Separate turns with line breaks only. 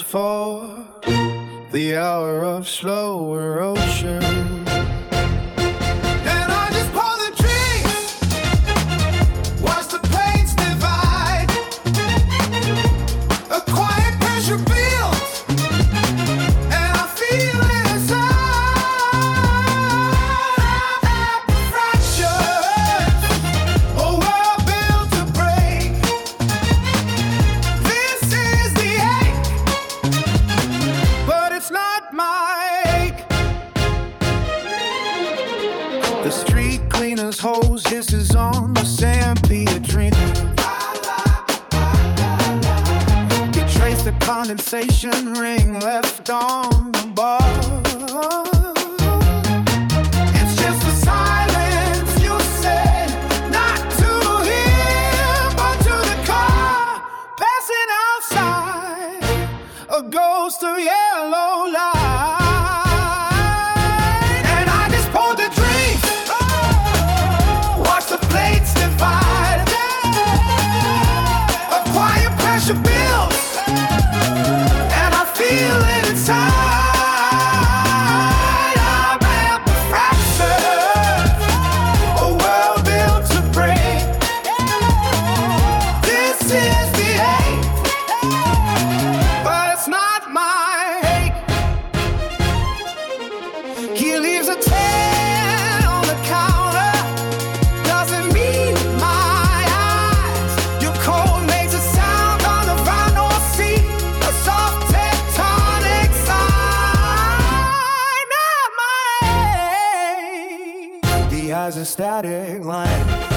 for the hour of slow erosion. And I just pour the drinks, watch the plates divide. A quiet pressure builds, and I feel it inside. Fractures, a world built to break. This is the ache, but it's not my ache. The street cleaner's hose hisses on the sand, be a drinker. You trace the condensation ring left on the bar. It's just the silence you said, not to him, but to the car passing outside, a ghost of yellow light. And I just pour the drinks, watch the plates divide. A quiet pressure builds, and I feel it inside. I'm at the fracture, a world built to break. This is the ache, but it's not my ache. He leaves a 10 on the counter, doesn't meet my eyes. Your cold makes a sound on the vinyl seat, a soft tectonic sign. Not my ache. The eyes are static line.